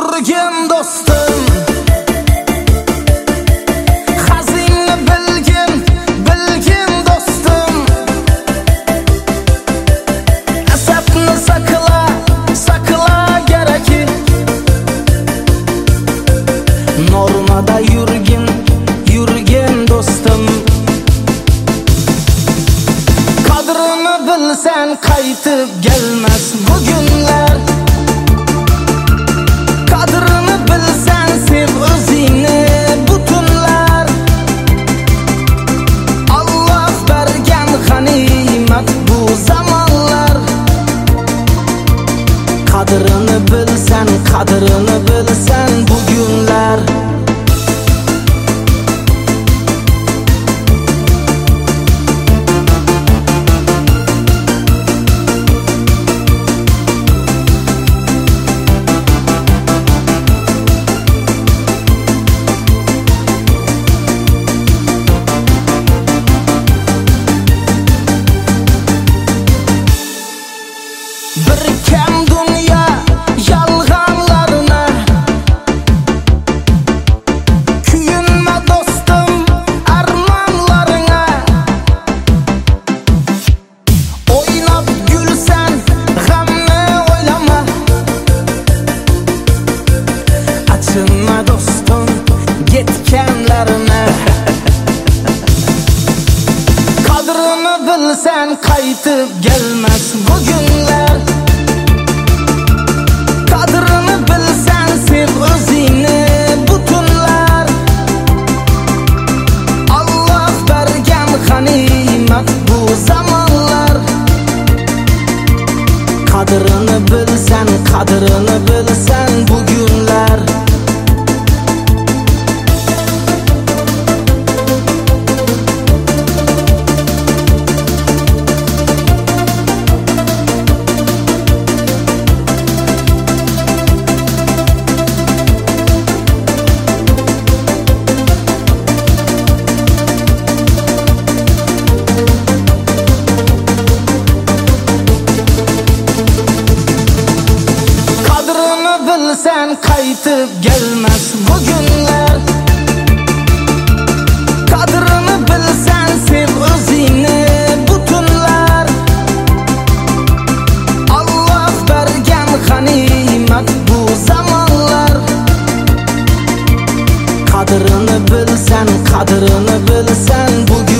yurgin do'stim, hazingni bilgin do'stim, asabni saqla gereki, normada yurgin do'stim, qadrini bilsan qaytib gelmez bu günler. Qadrini bilsan sev o'zingni butunlar. Alloh bergan g'animat bu zamonlar. Qadrini bilsan bu günler. Bir kam dünya yalganlarına kuyunma dostum armanlarına. Oynab gülsen g'amni o'ylama, achinma dostum yetganlarına. Qadrini bilsan qaytib gelmez bu günler. Qadrini bilsan sev o'zingni butunlar. Alloh bergan g'animat bu zamonlar. Qadrini bilsan bu günler. Bilsen qaytib gelmez bu günler. Qadrini bilsan sev o'zingni butunlar. Alloh bergan g'animat bu zamonlar. Qadrini bilsan bu